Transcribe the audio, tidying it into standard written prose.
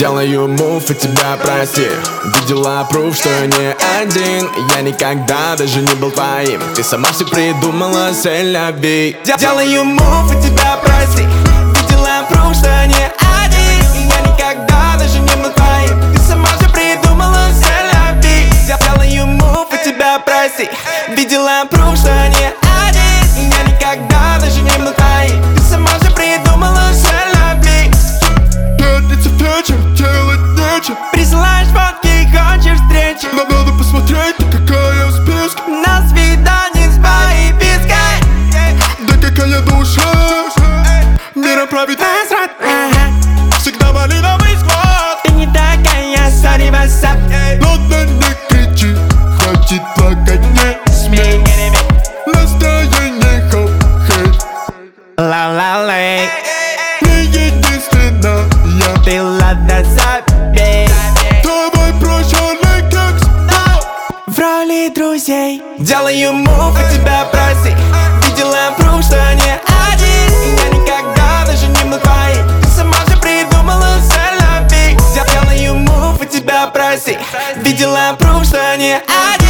Делаю мув и тебя прости. Видела пруф, что я не один. Я никогда даже не был твоим. Ты сама все придумала, сель-люби. Делаю мув и тебя прости. Видела пруф, что я не один. Я никогда даже не был твоим. Ты сама все придумала, сель-люби. Делаю мув и тебя прости. Видела пруф, что я не один. Я никогда даже не был твоим. Ты сама все придумала, сель-люби. Пятница вечер, делать нечего. Присылаешь фотки, хочешь встречи. Нам надо посмотреть, какая в списке. На свидание с боепиской. Да какая душа. Миром правит Насрать. всегда малиновый склад. Ты не такая, sorry, what's up. Ладно, не кричи, хватит плакать, не смей. Настроение хоп-хей. Ла-ла-лей. Не единственная. Ты ладно забей. Давай прощальный кекс. В роли друзей делаю мув и тебя прости. Видела пруф, что я не один. Я никогда даже не был твоим. Ты сама же придумала, сель-люби. Делаю мув и тебя прости. Видела пруф, что я не один.